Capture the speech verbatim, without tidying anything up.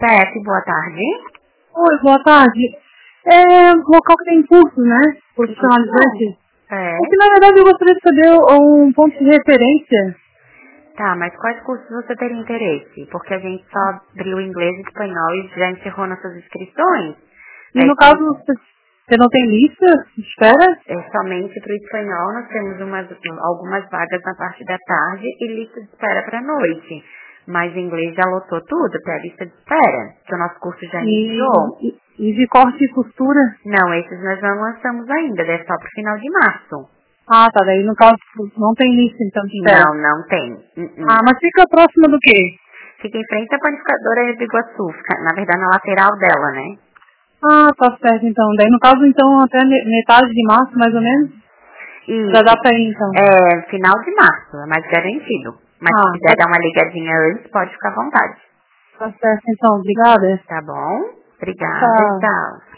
Pepe, boa tarde. Oi, boa tarde. É um local que tem curso, né? Profissionalizante. É. Porque, na verdade, eu gostaria de saber um ponto de referência. Tá, mas quais cursos você teria interesse? Porque a gente só abriu inglês e espanhol e já encerrou nossas inscrições. E, É, no caso, você não tem lista de espera? é somente para o espanhol, nós temos umas, algumas vagas na parte da tarde e lista de espera para a noite. Mas inglês já lotou tudo, tem a lista de espera, que o nosso curso já iniciou. E, e, e de corte e costura? Não, esses nós não lançamos ainda, deve só pro final de março. Ah, tá. Daí, no caso, não tem lista, então, de espera. Não, não tem. Uh-uh. Ah, mas fica próxima do quê? Fica em frente à panificadora de Iguaçu, fica, na verdade na lateral dela, né? Ah, tá certo, então. Daí, no caso, então, até metade de março, mais ou menos? Isso. Já dá pra ir, então. É, final de março, é mais garantido. Mas Ah, se quiser tá, dar uma ligadinha antes, pode ficar à vontade. tá certo, então. Obrigada. Tá bom? Obrigada, Tchau. tchau.